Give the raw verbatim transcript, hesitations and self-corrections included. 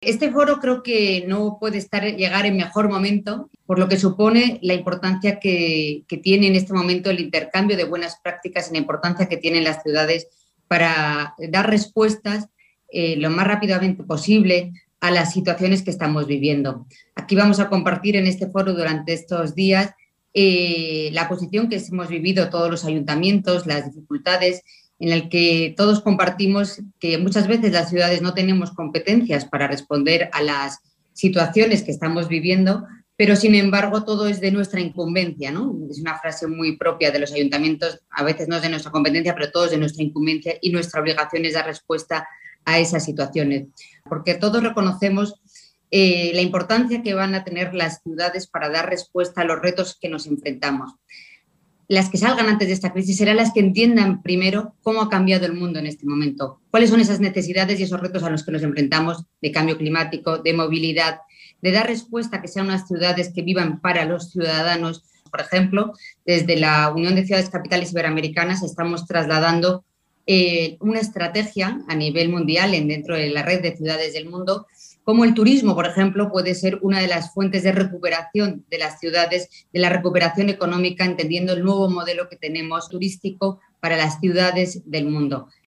Este foro creo que no puede estar, llegar en mejor momento, por lo que supone la importancia que, que tiene en este momento el intercambio de buenas prácticas y la importancia que tienen las ciudades para dar respuestas eh, lo más rápidamente posible a las situaciones que estamos viviendo. Aquí vamos a compartir en este foro durante estos días eh, la posición que hemos vivido todos los ayuntamientos, las dificultades en el que todos compartimos que muchas veces las ciudades no tenemos competencias para responder a las situaciones que estamos viviendo, pero sin embargo todo es de nuestra incumbencia, ¿no? Es una frase muy propia de los ayuntamientos, a veces no es de nuestra competencia, pero todo es de nuestra incumbencia y nuestra obligación es dar respuesta a esas situaciones, porque todos reconocemos eh, la importancia que van a tener las ciudades para dar respuesta a los retos que nos enfrentamos. Las que salgan antes de esta crisis serán las que entiendan primero cómo ha cambiado el mundo en este momento, cuáles son esas necesidades y esos retos a los que nos enfrentamos de cambio climático, de movilidad, de dar respuesta a que sean unas ciudades que vivan para los ciudadanos. Por ejemplo, desde la Unión de Ciudades Capitales Iberoamericanas estamos trasladando eh, una estrategia a nivel mundial en, dentro de la red de ciudades del mundo, como el turismo, por ejemplo, puede ser una de las fuentes de recuperación de las ciudades, de la recuperación económica, entendiendo el nuevo modelo que tenemos turístico para las ciudades del mundo.